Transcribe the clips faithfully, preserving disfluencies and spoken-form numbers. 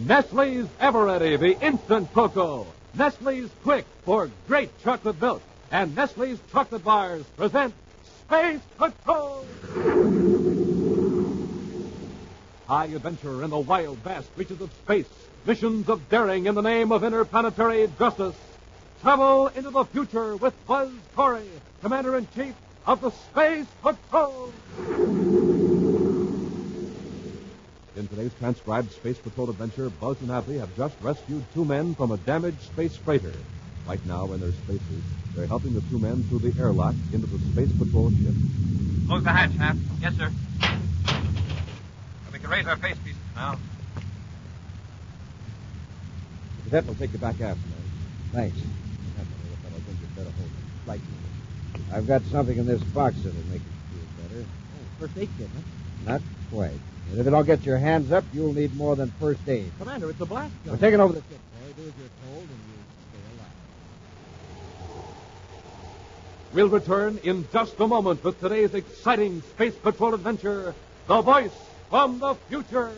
Nestle's Eveready, the instant cocoa. Nestle's Quick for great chocolate milk. And Nestle's chocolate bars present Space Patrol. High adventure in the wild, vast reaches of space. Missions of daring in the name of interplanetary justice. Travel into the future with Buzz Corey, Commander-in-Chief of the Space Patrol. In today's transcribed Space Patrol adventure, Buzz and Happy have just rescued two men from a damaged space freighter. Right now, in their spaces, they're helping the two men through the airlock into the Space Patrol ship. Close the hatch, Hap. Yes, sir. We can raise our face pieces now. The cadet will take you back aft, man. Thanks. I think you'd better hold it. Right. I've got something in this box that'll make you feel better. Oh, first aid kit, huh? Not quite. And if you don't get your hands up, you'll need more than first aid. Commander, it's a blast gun. We're taking over the ship, boy. Do as you're told, and you'll stay alive. We'll return in just a moment with today's exciting Space Patrol adventure, The Voice from the Future.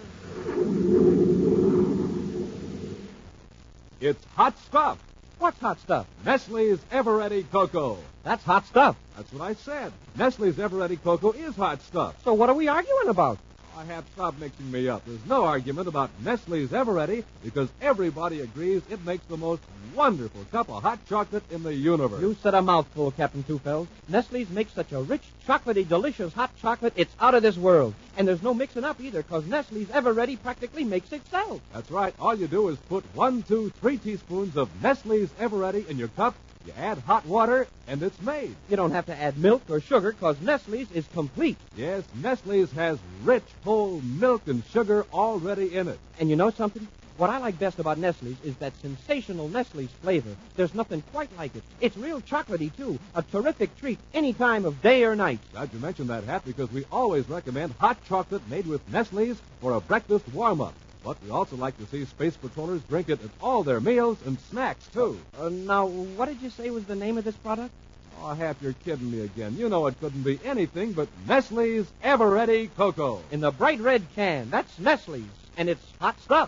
It's hot stuff. What's hot stuff? Nestle's Eveready Cocoa. That's hot stuff. That's what I said. Nestle's Eveready Cocoa is hot stuff. So what are we arguing about? I have stopped mixing me up. There's no argument about Nestle's Eveready because everybody agrees it makes the most wonderful cup of hot chocolate in the universe. You said a mouthful, Captain Tufeld. Nestle's makes such a rich, chocolatey, delicious hot chocolate, it's out of this world. And there's no mixing up either, because Nestle's Eveready practically makes itself. That's right. All you do is put one, two, three teaspoons of Nestle's Eveready in your cup. You add hot water, and it's made. You don't have to add milk or sugar, because Nestle's is complete. Yes, Nestle's has rich, whole milk and sugar already in it. And you know something? What I like best about Nestle's is that sensational Nestle's flavor. There's nothing quite like it. It's real chocolatey, too. A terrific treat any time of day or night. Glad you mentioned that, Hap, because we always recommend hot chocolate made with Nestle's for a breakfast warm-up. But we also like to see Space Patrollers drink it at all their meals and snacks, too. Uh, now, what did you say was the name of this product? Oh, Hap, you're kidding me again. You know it couldn't be anything but Nestle's Eveready Cocoa. In the bright red can. That's Nestle's, and it's hot stuff.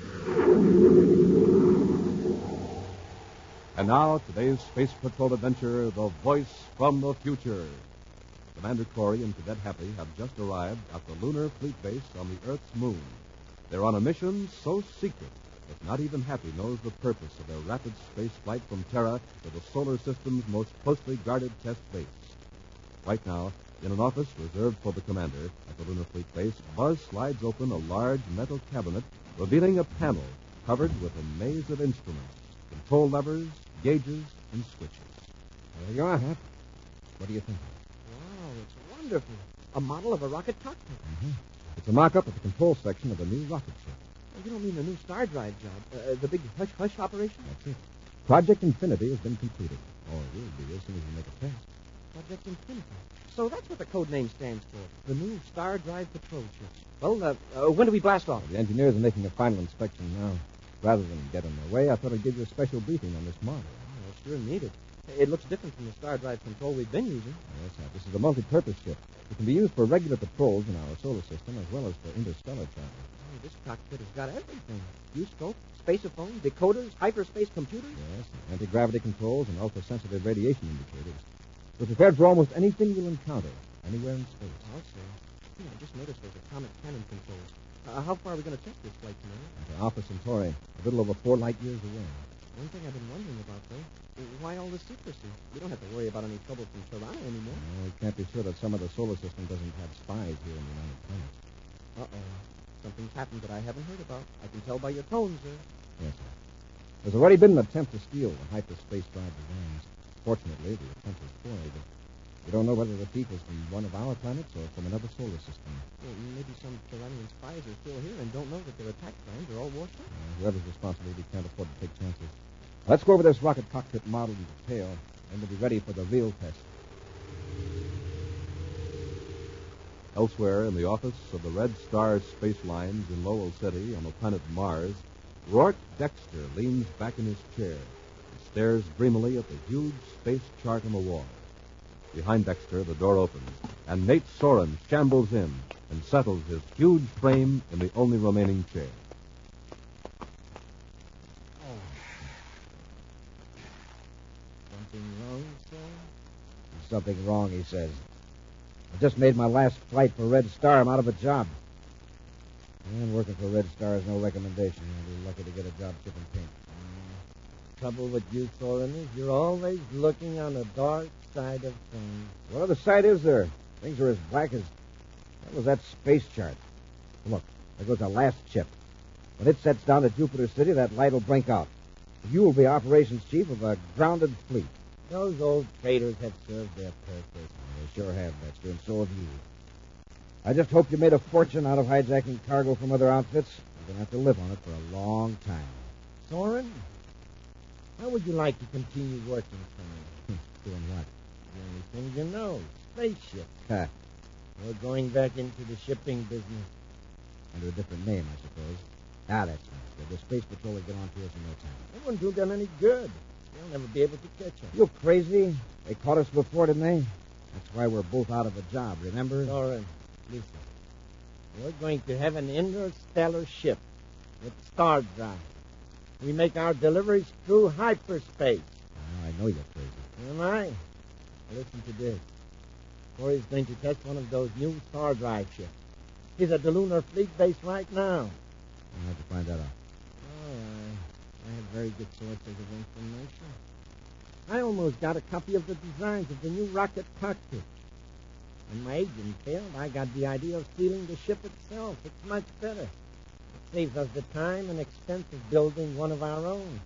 And now, today's Space Patrol adventure, The Voice from the Future. Commander Corey and Cadet Happy have just arrived at the Lunar Fleet Base on the Earth's moon. They're on a mission so secret that not even Happy knows the purpose of their rapid space flight from Terra to the solar system's most closely guarded test base. Right now, in an office reserved for the commander at the Lunar Fleet Base, Buzz slides open a large metal cabinet revealing a panel covered with a maze of instruments, control levers, gauges, and switches. There you are, Hap. What do you think? Wow, it's wonderful. A model of a rocket cockpit. Mm-hmm. It's a mock-up of the control section of the new rocket ship. Oh, you don't mean the new star drive job, uh, the big hush-hush operation? That's it. Project Infinity has been completed. Or it will be as soon as we make a test. Project Infinity. So that's what the code name stands for. The new Star Drive Patrol ships. Well, uh, uh, when do we blast off? Well, the engineers are making a final inspection now. Rather than get in their way, I thought I'd give you a special briefing on this model. Oh, it's sure needed. It looks different from the Star Drive control we've been using. Yes, sir. This is a multi-purpose ship. It can be used for regular patrols in our solar system as well as for interstellar travel. Oh, this cockpit has got everything. Viewscope, spaceophone, decoders, hyperspace computers. Yes, anti-gravity controls and ultra-sensitive radiation indicators. We're prepared for almost anything you'll encounter anywhere in space. I'll say. Yeah, I just noticed there's a comet cannon controls. Uh, how far are we going to test this flight, Commander? At Alpha Centauri, a little over four light years away. One thing I've been wondering about, though, why all the secrecy? We don't have to worry about any trouble from Tirana anymore. No, we can't be sure that some of the solar system doesn't have spies here in the United Planets. Uh-oh. Something's happened that I haven't heard about. I can tell by your tone, sir. Yes, sir. There's already been an attempt to steal the hyperspace drive designs. Fortunately, the attempt was foiled. We don't know whether the thief was from one of our planets or from another solar system. Well, maybe some Tiranian spies are still here and don't know that their attack plans are all washed up. Uh, whoever's responsible, we can't afford to take chances. Let's go over this rocket cockpit model in detail, and we'll be ready for the real test. Elsewhere in the office of the Red Star Space Lines in Lowell City on the planet Mars, Rourke Dexter leans back in his chair and stares dreamily at the huge space chart on the wall. Behind Dexter, the door opens, and Nate Soren shambles in and settles his huge frame in the only remaining chair. Something wrong, sir? There's something wrong, he says. I just made my last flight for Red Star. I'm out of a job. And working for Red Star is no recommendation. You'll be lucky to get a job shipping paint. Mm. Trouble with you, Soren, is you're always looking on the dark side of things. What other side is there? Things are as black as... What was that space chart? Look, there goes our last ship. When it sets down at Jupiter City, that light will blink out. You will be operations chief of a grounded fleet. Those old traders have served their purpose. They sure have, Dexter, and so have you. I just hope you made a fortune out of hijacking cargo from other outfits. You're going to have to live on it for a long time. Soren, how would you like to continue working for me? Doing what? The only thing you know, spaceship. Ha. We're going back into the shipping business. Under a different name, I suppose. Ah, that's nice. The Space Patrol will get on to us in no time. It wouldn't do them any good. They'll never be able to catch them. You crazy? They caught us before, didn't they? That's why we're both out of a job, remember? Soren, listen. We're going to have an interstellar ship with star drive. We make our deliveries through hyperspace. Oh, I know you're crazy. Am I? Listen to this. Corey's going to test one of those new star drive ships. He's at the Lunar Fleet Base right now. I'll have to find that out. Oh, I, I have very good sources of information. I almost got a copy of the designs of the new rocket cockpit. When my agent failed, I got the idea of stealing the ship itself. It's much better. It saves us the time and expense of building one of our own.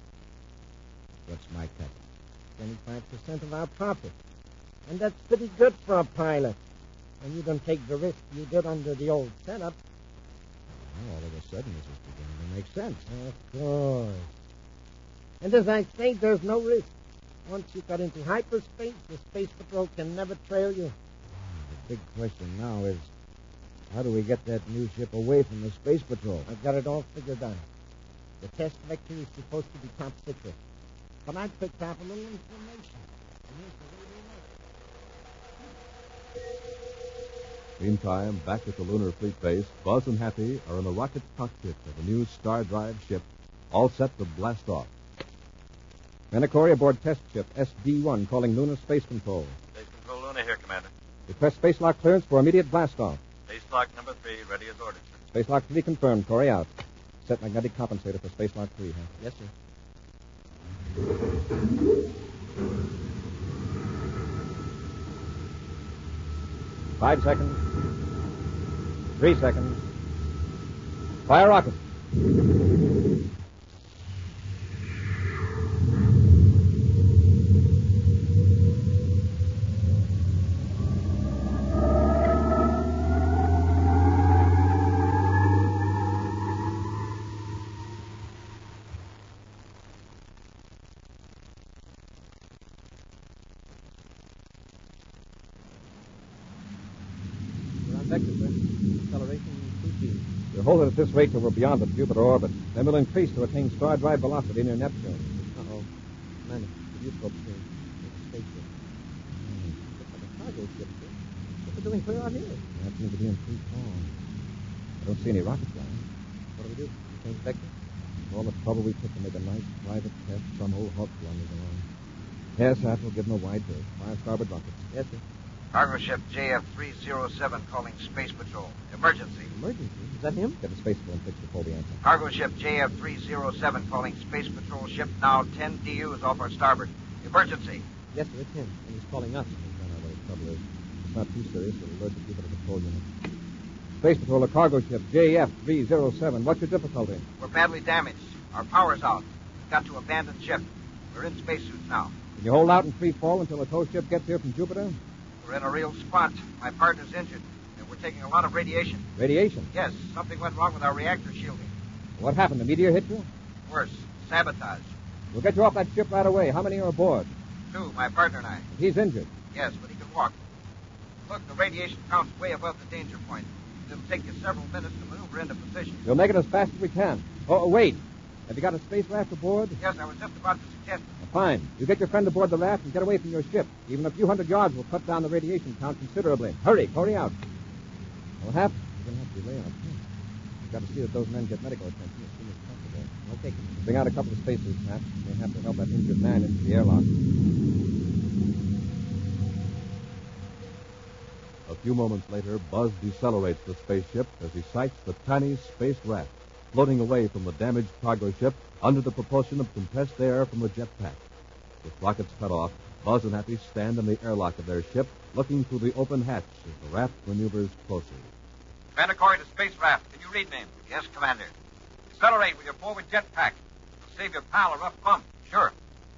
What's my cut? twenty-five percent of our profit. And that's pretty good for a pilot. And you don't take the risk you did under the old setup. Well, all of a sudden, this is beginning to make sense. Of course. And as I say, there's no risk. Once you got into hyperspace, the Space Patrol can never trail you. The big question now is, how do we get that new ship away from the Space Patrol? I've got it all figured out. The test vector is supposed to be top secret. But I picked up a little information. And here's the way we work. Meantime, back at the Lunar Fleet Base, Buzz and Happy are in the rocket cockpit of a new star drive ship, all set to blast off. Menacori aboard test ship S D one calling Lunar Space Control. Space Control Luna here, Commander. Request space lock clearance for immediate blast off. Space lock number three, ready as ordered, sir. Space lock three confirmed. Corey out. Set magnetic compensator for space lock three, huh? Yes, sir. Five seconds. Three seconds. Fire rocket. We're on vector, sir. Acceleration two G. We'll hold it at this rate till we're beyond the Jupiter orbit. Then we'll increase to attain star drive velocity near Neptune. Uh-oh. Commander, the viewscope screen. It's a spaceship. Looks like a cargo ship, sir. What's it doing clear out here? That seems to be in free fall. I don't see any rocket flying. What do we do? Change vector? All the trouble we took to make a nice private test, some old hawk blunders along. Yes, that will give them a wide berth. Five starboard rockets. Yes, sir. Cargo ship J F three oh seven calling Space Patrol. Emergency. Emergency? Is that him? Get the space phone fixed before we answer. Cargo ship J F three oh seven calling Space Patrol ship now ten D Us off our starboard. Emergency. Yes, sir, it's him. And he's calling us. I know what the trouble is. It's not too serious. It'll alert the Jupiter Patrol unit. Space Patrol, a cargo ship, J F three oh seven. What's your difficulty? We're badly damaged. Our power's out. We've got to abandon ship. We're in spacesuits now. Can you hold out in free fall until the tow ship gets here from Jupiter? We're in a real spot. My partner's injured, and we're taking a lot of radiation. Radiation. Yes, something went wrong with our reactor shielding. What happened? The meteor hit you? Worse, sabotage. We'll get you off that ship right away. How many are aboard? Two, my partner and I. He's injured. Yes, but he can walk. Look, the radiation count's way above the danger point. It'll take you several minutes to maneuver into position. We'll make it as fast as we can. Oh, wait. Have you got a space raft aboard? Yes, I was just about to suggest it. Fine. You get your friend aboard the raft and get away from your ship. Even a few hundred yards will cut down the radiation count considerably. Hurry, Corey out. Well, Hap, you're going to have to delay our plane. We've got to see that those men get medical attention as soon as possible. Okay, Commander. Bring out a couple of spacesuits, Matt. They have to help that injured man into the airlock. A few moments later, Buzz decelerates the spaceship as he sights the tiny space raft floating away from the damaged cargo ship under the propulsion of compressed air from the jetpack. With rockets cut off, Buzz and Happy stand in the airlock of their ship, looking through the open hatch as the raft maneuvers closer. Commander Corey to Space Raft. Can you read me? Yes, Commander. Accelerate with your forward jetpack. It'll save your pal a rough bump. Sure.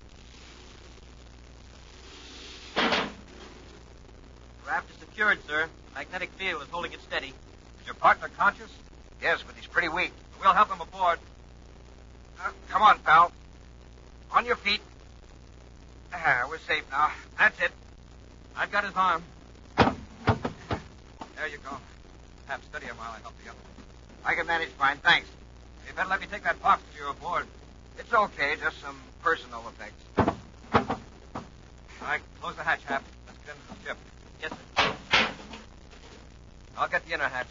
The raft is secured, sir. The magnetic field is holding it steady. Is your partner conscious? Yes, but he's pretty weak. We'll help him aboard. Uh, come on, pal. On your feet. Ah, we're safe now. That's it. I've got his arm. There you go. Hap, steady him while I help the other. I can manage fine, thanks. You better let me take that box to you aboard. It's okay, just some personal effects. All right, close the hatch, Hap. Let's get into the ship. Yes, sir. I'll get the inner hatch.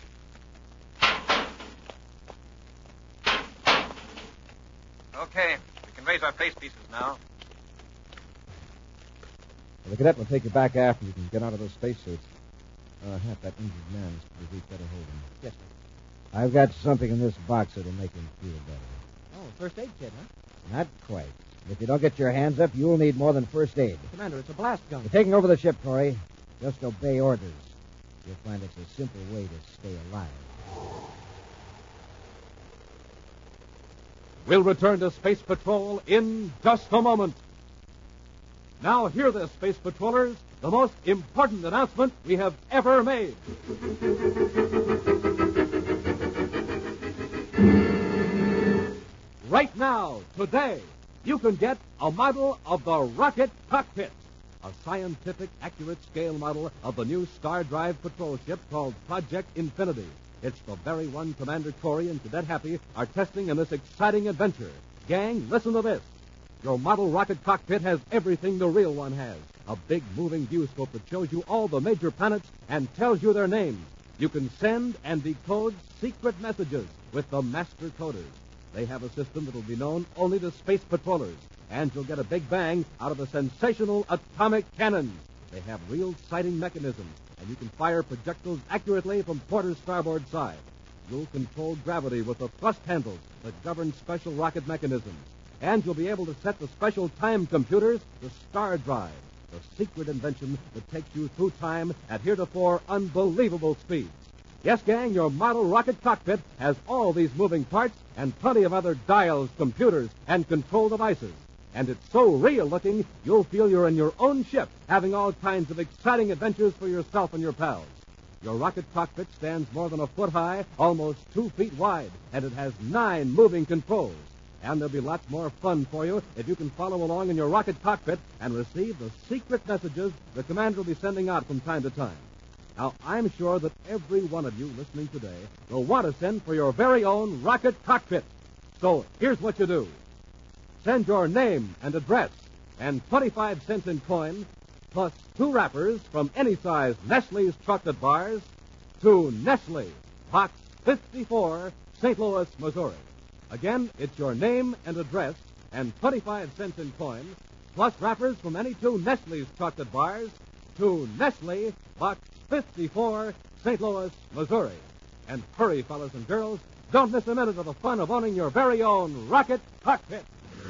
Okay, we can raise our face pieces now. Well, the cadet will take you back after you can get out of those spacesuits. Uh, Hap, that injured man is pretty weak. Better hold him. Yes, sir. I've got something in this box that'll make him feel better. Oh, first aid kit, huh? Not quite. If you don't get your hands up, you'll need more than first aid. Commander, it's a blast gun. You're taking over the ship, Corey. Just obey orders. You'll find it's a simple way to stay alive. We'll return to Space Patrol in just a moment. Now hear this, Space Patrollers, the most important announcement we have ever made. Right now, today, you can get a model of the rocket cockpit, a scientific, accurate scale model of the new Star Drive patrol ship called Project Infinity. It's the very one Commander Corey and Cadet Happy are testing in this exciting adventure. Gang, listen to this. Your model rocket cockpit has everything the real one has. A big moving viewscope that shows you all the major planets and tells you their names. You can send and decode secret messages with the master coders. They have a system that will be known only to space patrollers. And you'll get a big bang out of the sensational atomic cannons. They have real sighting mechanisms, and you can fire projectiles accurately from porter's starboard side. You'll control gravity with the thrust handles that govern special rocket mechanisms. And you'll be able to set the special time computers to Star Drive, the secret invention that takes you through time at heretofore unbelievable speeds. Yes, gang, your model rocket cockpit has all these moving parts and plenty of other dials, computers, and control devices. And it's so real-looking, you'll feel you're in your own ship, having all kinds of exciting adventures for yourself and your pals. Your rocket cockpit stands more than a foot high, almost two feet wide, and it has nine moving controls. And there'll be lots more fun for you if you can follow along in your rocket cockpit and receive the secret messages the commander will be sending out from time to time. Now, I'm sure that every one of you listening today will want to send for your very own rocket cockpit. So here's what you do. Send your name and address and twenty-five cents in coin, plus two wrappers from any size Nestle's chocolate bars to Nestle, Box fifty-four, Saint Louis, Missouri. Again, it's your name and address and twenty-five cents in coin, plus wrappers from any two Nestle's chocolate bars to Nestle, Box fifty-four, Saint Louis, Missouri. And hurry, fellas and girls, don't miss a minute of the fun of owning your very own rocket cockpit.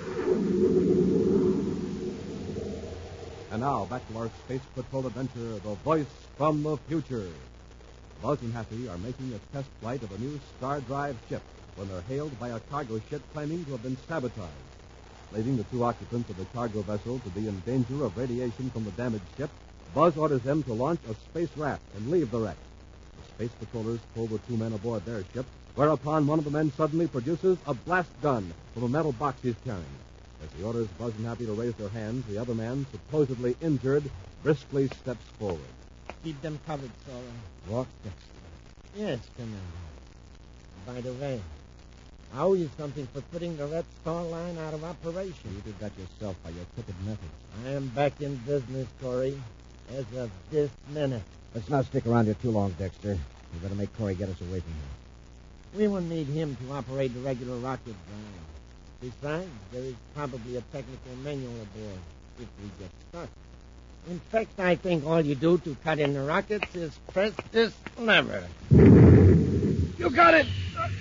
And now, back to our Space Patrol adventure, The Voice from the Future. Buzz and Happy are making a test flight of a new Star Drive ship when they're hailed by a cargo ship claiming to have been sabotaged. Leaving the two occupants of the cargo vessel to be in danger of radiation from the damaged ship, Buzz orders them to launch a space raft and leave the wreck. The space patrollers pull the two men aboard their ship, whereupon one of the men suddenly produces a blast gun from a metal box he's carrying. As he orders Buzz and Happy to raise their hands, the other man, supposedly injured, briskly steps forward. Keep them covered, Sora. Walk Dexter. Yes, Commander. By the way, I owe you something for putting the Red Star line out of operation. You did that yourself by your crooked methods. I am back in business, Corey, as of this minute. Let's not stick around here too long, Dexter. We better make Corey get us away from here. We won't need him to operate the regular rocket drive. Besides, there is probably a technical manual aboard if we get stuck. In fact, I think all you do to cut in the rockets is press this lever. You got it!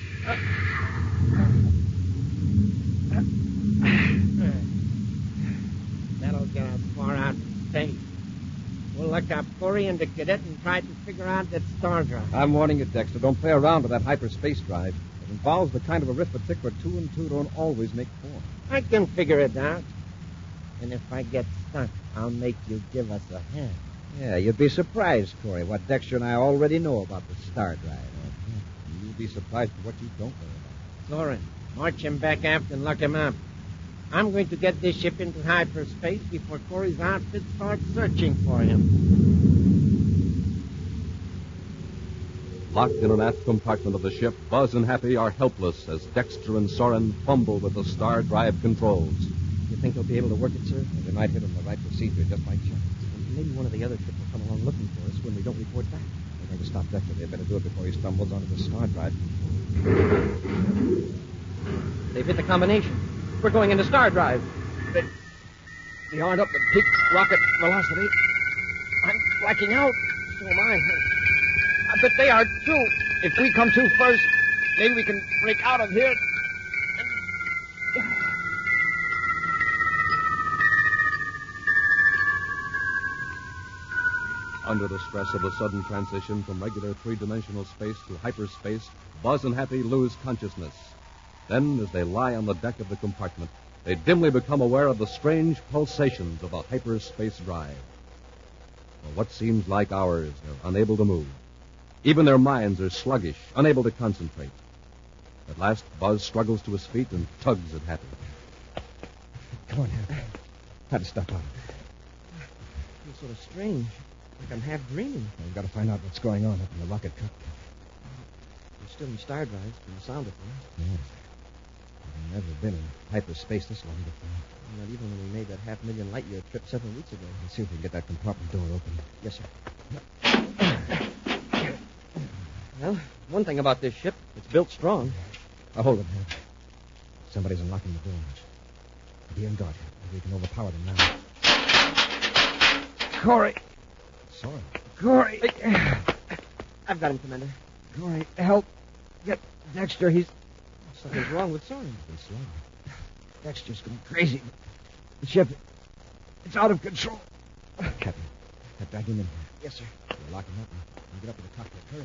That'll get us far out in space. We'll look up Corey and the cadet and try to figure out that star drive. I'm warning you, Dexter. Don't play around with that hyperspace drive. It involves the kind of arithmetic where two and two don't always make four. I can figure it out. And if I get stuck, I'll make you give us a hand. Yeah, you'd be surprised, Corey, what Dexter and I already know about the star drive. You'll be surprised at what you don't know about. Soren, march him back aft and lock him up. I'm going to get this ship into hyperspace before Corey's outfit starts searching for him. Locked in an aft compartment of the ship, Buzz and Happy are helpless as Dexter and Soren fumble with the star drive controls. You think they'll be able to work it, sir? They might hit on the right procedure just by chance. Maybe one of the other ships will come along looking for us when we don't report back. They're going to stop Dexter. They better do it before he stumbles onto the star drive. They've hit the combination. We're going into star drive. But they aren't up to peak rocket velocity. I'm blacking out. So am I. But they are too. If we come to first, maybe we can break out of here. Under the stress of the sudden transition from regular three-dimensional space to hyperspace, Buzz and Happy lose consciousness. Then, as they lie on the deck of the compartment, they dimly become aware of the strange pulsations of a hyperspace drive. For what seems like hours, they're unable to move. Even their minds are sluggish, unable to concentrate. At last, Buzz struggles to his feet and tugs at Happy. Come on, Happy. Try to step out. It's sort of strange. Like I'm half dreaming. We've got to find out what's going on up in the rocket cockpit. We're still in star drives from the sound of them. Yes. I've never been in hyperspace this long before. Not even when we made that half million light year trip several weeks ago. Let's see if we can get that compartment door open. Yes, sir. Well, one thing about this ship, it's built strong. Now, hold it, Happy. Somebody's unlocking the doors. Be on guard. Maybe we can overpower them now. Corey. Soren. Corey. I've got him, Commander. Corey, help. Get Dexter. He's... Something's wrong with Soren. He's slow. Dexter's going crazy. The ship, it's out of control. Captain, drag him in here. Yes, sir. We'll lock him up and get up to the cockpit. Hurry.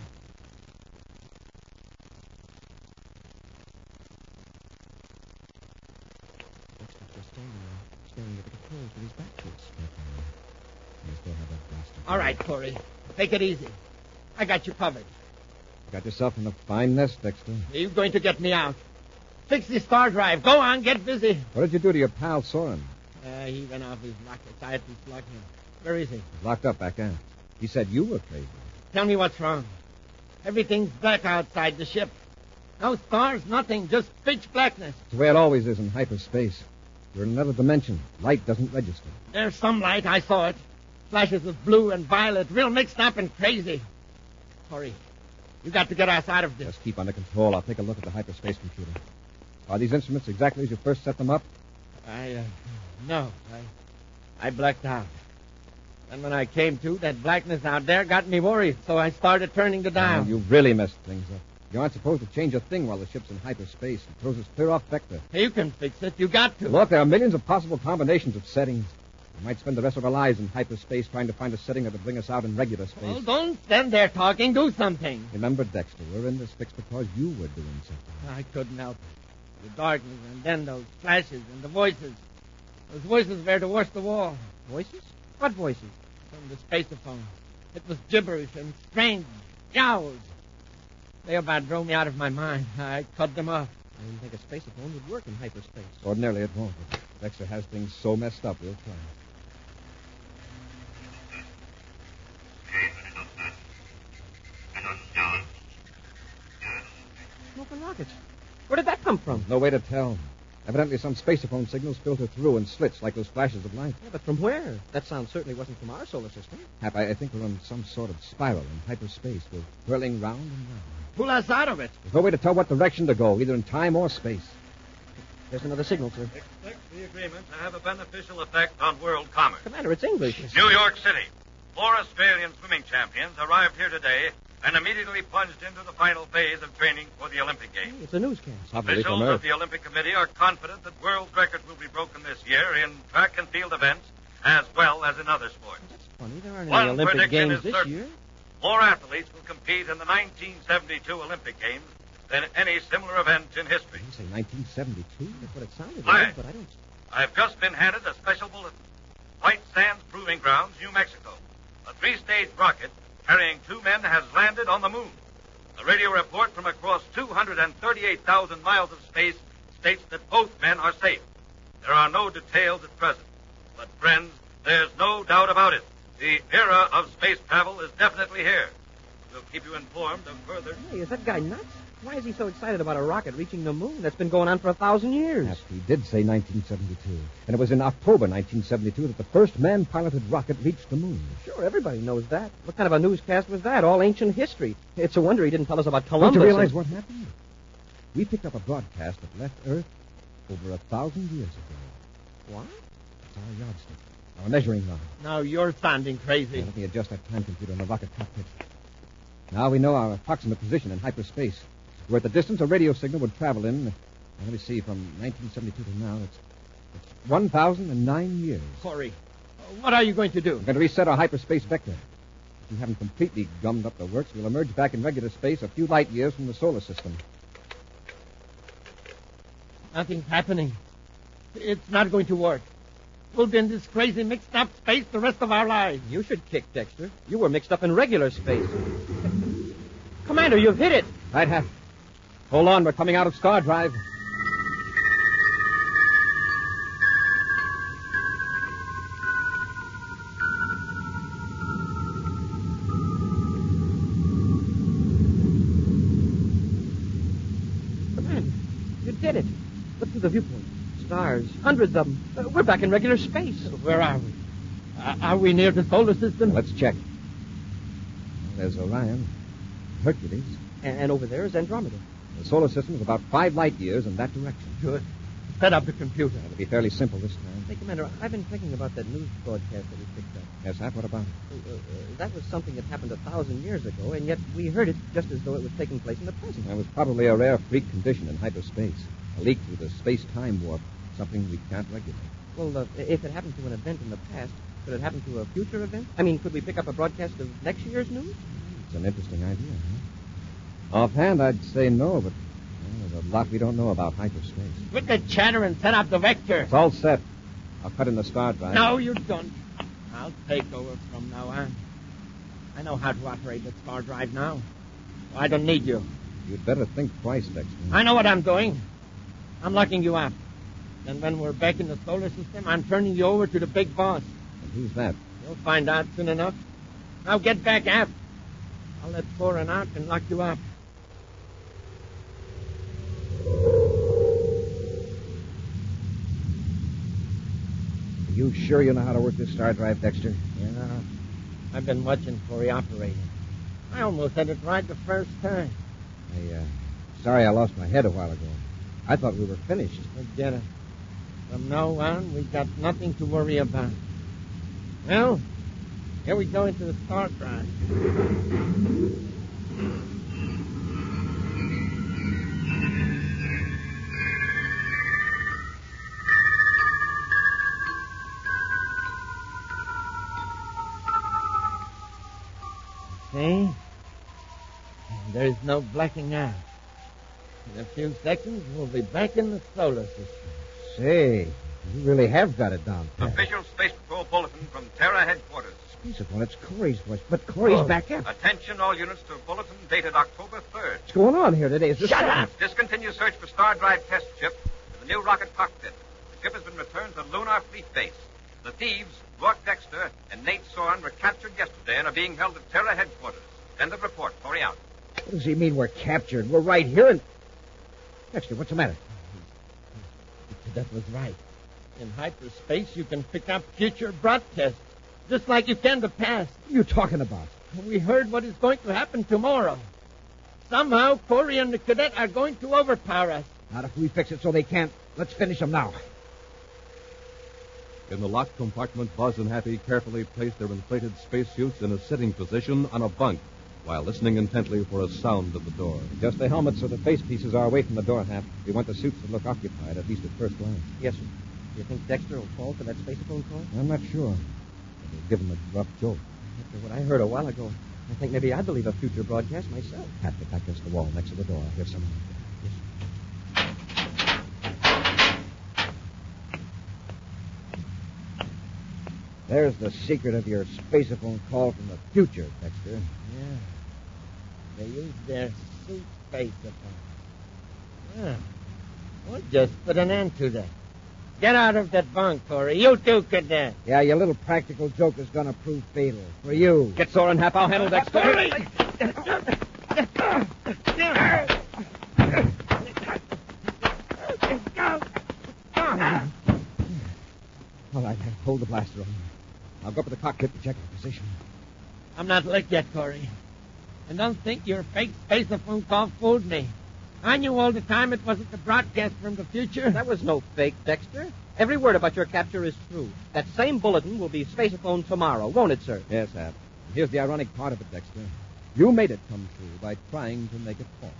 Dexter's just standing there, staring at the controls with his back to us. You still have that blaster. All right, Corey. Take it easy. I got you covered. Got yourself in a fine nest, Dexter. You're going to get me out. Fix the star drive. Go on, get busy. What did you do to your pal, Soren? Uh, he ran off his rockets. I had to slug him. Where is he? He's locked up back aft. He said you were crazy. Tell me what's wrong. Everything's black outside the ship. No stars, nothing, just pitch blackness. It's the way it always is in hyperspace. You're in another dimension. Light doesn't register. There's some light. I saw it. Flashes of blue and violet, real mixed up and crazy. Hurry. You got to get us out of this. Just keep under control. I'll take a look at the hyperspace computer. Are these instruments exactly as you first set them up? I, uh, no. I, I blacked out. And when I came to, that blackness out there got me worried, so I started turning the dial. Oh, you really messed things up. You aren't supposed to change a thing while the ship's in hyperspace. It throws us clear off vector. You can fix it. You got to. Look, there are millions of possible combinations of settings. We might spend the rest of our lives in hyperspace trying to find a setting that would bring us out in regular space. Well, don't stand there talking. Do something. Remember, Dexter, we're in this fix because you were doing something. I couldn't help it. The darkness and then those flashes and the voices. Those voices were the worst of all. Voices? What voices? From the spaceophone. It was gibberish and strange yowls. They about drove me out of my mind. I cut them off. I didn't think a spaceophone would work in hyperspace. Ordinarily it won't, but Dexter has things so messed up, we'll try. Smoking rockets. Where did that come from? No way to tell. Evidently some spaceophone signals filter through in slits like those flashes of light. Yeah, but from where? That sound certainly wasn't from our solar system. Hap, I, I think we're on some sort of spiral in hyperspace. We're whirling round and round. Pull us out of it. There's no way to tell what direction to go, either in time or space. There's another signal, sir. Expect the agreement to have a beneficial effect on world commerce. Commander, it's English. New York City. Four Australian swimming champions arrived here today and immediately plunged into the final phase of training for the Olympic Games. It's a newscast. Probably from Officials Earth. of the Olympic Committee are confident that world records will be broken this year in track and field events as well as in other sports. That's funny. There aren't One any Olympic prediction Games is this certain. year. More athletes will compete in the nineteen seventy-two Olympic Games than any similar event in history. You say nineteen seventy-two? That's what it sounded Aye. like, but I don't... I've just been handed a special bulletin. White Sands Proving Grounds, New Mexico. A three-stage rocket carrying two men has landed on the moon. The radio report from across two hundred thirty-eight thousand miles of space states that both men are safe. There are no details at present. But, friends, there's no doubt about it. The era of space travel is definitely here. We'll keep you informed of further... Hey, is that guy nuts? Why is he so excited about a rocket reaching the moon? That's been going on for a thousand years. Yes, he did say nineteen seventy-two. And it was in October nineteen seventy-two that the first man-piloted rocket reached the moon. Sure, everybody knows that. What kind of a newscast was that? All ancient history. It's a wonder he didn't tell us about Don't Columbus. you realize and- what happened? We picked up a broadcast that left Earth over a thousand years ago. What? It's our yardstick, our measuring rod. Now you're sounding crazy. Yeah, let me adjust that time computer in the rocket cockpit. Now we know our approximate position in hyperspace. We're at the distance a radio signal would travel in. Now, let me see, from nineteen seventy-two to now, it's, it's one thousand nine years. Corey, what are you going to do? We're going to reset our hyperspace vector. If we haven't completely gummed up the works, we'll emerge back in regular space a few light years from the solar system. Nothing's happening. It's not going to work. We'll be in this crazy mixed-up space the rest of our lives. You should kick, Dexter. You were mixed up in regular space. Commander, you've hit it. Right, Hap. Hold on, we're coming out of star drive. Commander, you did it. Look through the viewport. Stars, hundreds of them. Uh, we're back in regular space. Where are we? Uh, are we near the solar system? Let's check. There's Orion, Hercules. And, and over there is Andromeda. The solar system is about five light years in that direction. Good. Set up the computer. It'll be fairly simple this time. Hey, Commander, I've been thinking about that news broadcast that we picked up. Yes, Hap, what about it? Uh, uh, that was something that happened a thousand years ago, and yet we heard it just as though it was taking place in the present. It was probably a rare freak condition in hyperspace. A leak through the space-time warp. Something we can't regulate. Well, uh, if it happened to an event in the past, could it happen to a future event? I mean, could we pick up a broadcast of next year's news? It's an interesting idea, huh? Offhand, I'd say no, but well, there's a lot we don't know about hyperspace. Quit the chatter and set up the vector. It's all set. I'll cut in the star drive. No, you don't. I'll take over from now on. I know how to operate the star drive now. I don't need you. You'd better think twice, Dexter. I know what I'm doing. I'm locking you up. And when we're back in the solar system, I'm turning you over to the big boss. And who's that? You'll find out soon enough. Now get back up. I'll let Foreign out and lock you up. Are you sure you know how to work this star drive, Dexter? Yeah. I've been watching Corey operating. I almost had it right the first time. I, uh, sorry I lost my head a while ago. I thought we were finished. Forget it. From now on, we've got nothing to worry about. Well, here we go into the star drive. See? There's no blacking out. In a few seconds, we'll be back in the solar system. Say, you really have got it down, Pat. Official Space Patrol bulletin from Terra headquarters. Space Patrol, that's Corey's voice. But Corey's Oh. back up. Attention all units to bulletin dated October third. What's going on here today? Is this Shut up! Discontinue search for star drive test ship in the new rocket cockpit. The ship has been returned to Lunar Fleet Base. The thieves, Rourke Dexter and Nate Soren, were captured yesterday and are being held at Terra headquarters. End of report. Corey out. What does he mean we're captured? We're right here and... Dexter, what's the matter? That was right. In hyperspace, you can pick up future broadcasts, just like you can the past. What are you talking about? We heard what is going to happen tomorrow. Somehow, Corey and the cadet are going to overpower us. Not if we fix it so they can't. Let's finish them now. In the locked compartment, Buzz and Happy carefully placed their inflated spacesuits in a sitting position on a bunk while listening intently for a sound at the door. Just the helmets or the face pieces are away from the door, Hap. We want the suits to look occupied, at least at first glance. Yes, sir. Do you think Dexter will fall for that spacephone call? I'm not sure. We'll give him a rough joke. After what I heard a while ago, I think maybe I'd believe a future broadcast myself. Pat, get back against the wall next to the door. Here's someone. There's the secret of your spaceophone call from the future, Dexter. Yeah. They use their suit spaceophone. Yeah. We'll just put an end to that. Get out of that bunk, Corey. You too, cadet. Yeah, your little practical joke is going to prove fatal. For you. Get Soren, Hap. I'll handle Dexter. All right, hold the blaster on. I'll go up to the cockpit to check the position. I'm not licked yet, Corey. And don't think your fake spaceophone call fooled me. I knew all the time it wasn't the broadcast from the future. That was no fake, Dexter. Every word about your capture is true. That same bulletin will be spaceophone tomorrow, won't it, sir? Yes, Hap. Here's the ironic part of it, Dexter. You made it come true by trying to make it false.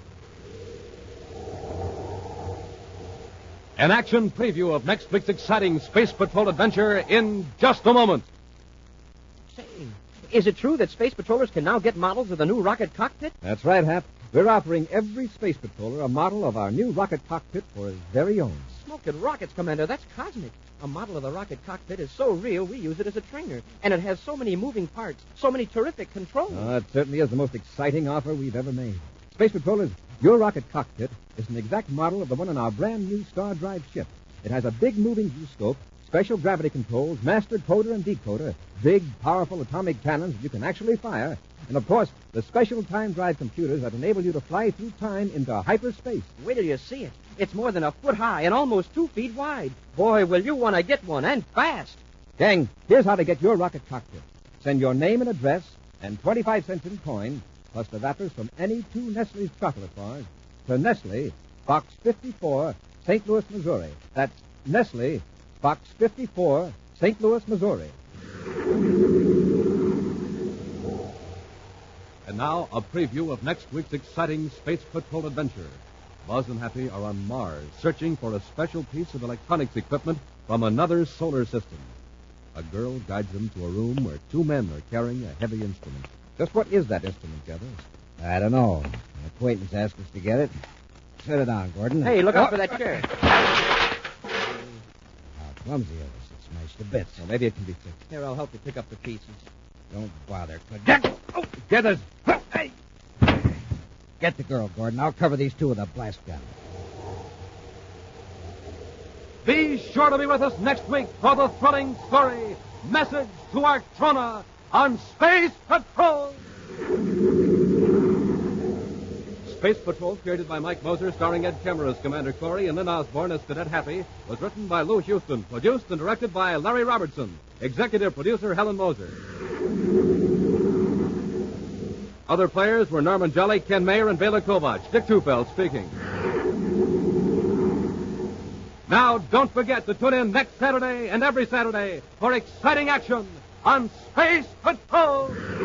An action preview of next week's exciting Space Patrol adventure in just a moment. Say, is it true that space patrollers can now get models of the new rocket cockpit? That's right, Hap. We're offering every space patroller a model of our new rocket cockpit for his very own. Smoking rockets, Commander. That's cosmic. A model of the rocket cockpit is so real, we use it as a trainer. And it has so many moving parts, so many terrific controls. Oh, it certainly is the most exciting offer we've ever made. Space patrollers, your rocket cockpit is an exact model of the one on our brand new Star Drive ship. It has a big moving viewscope, special gravity controls, master coder and decoder, big, powerful atomic cannons that you can actually fire, and, of course, the special time drive computers that enable you to fly through time into hyperspace. Wait till you see it. It's more than a foot high and almost two feet wide. Boy, will you want to get one, and fast. Gang, here's how to get your rocket cockpit. Send your name and address and twenty-five cents in coin, plus the wrappers from any two Nestle's chocolate bars, to Nestle, Box fifty-four, Saint Louis, Missouri. That's Nestle, Box fifty-four, Saint Louis, Missouri. And now, a preview of next week's exciting Space Patrol adventure. Buzz and Happy are on Mars, searching for a special piece of electronics equipment from another solar system. A girl guides them to a room where two men are carrying a heavy instrument. Just what is that instrument, Gathers? I don't know. An acquaintance asked us to get it. Set it down, Gordon. Hey, look out for that chair. How clumsy it is. It's smashed to bits. Well, maybe it can be fixed. Here, I'll help you pick up the pieces. Don't bother. Get, oh, Get us! hey. Get the girl, Gordon. I'll cover these two with a blast gun. Be sure to be with us next week for the thrilling story, Message to Arctrona on Space Patrol. Space Patrol, created by Mike Moser, starring Ed Kemmer as Commander Corey and Lynn Osborne as Cadet Happy, was written by Lou Houston, produced and directed by Larry Robertson, executive producer Helen Moser. Other players were Norman Jolly, Ken Mayer, and Bela Kovach. Dick Tufeld speaking. Now, don't forget to tune in next Saturday and every Saturday for exciting action on Space Patrol.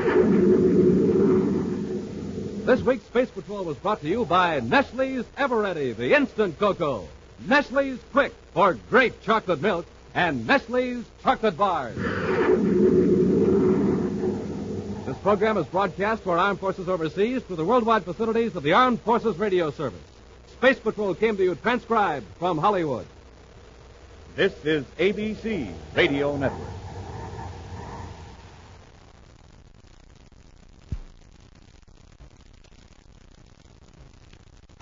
This week's Space Patrol was brought to you by Nestle's Eveready, the instant cocoa, Nestle's Quick for great chocolate milk, and Nestle's chocolate bars. This program is broadcast to our armed forces overseas through the worldwide facilities of the Armed Forces Radio Service. Space Patrol came to you transcribed from Hollywood. This is A B C Radio Network.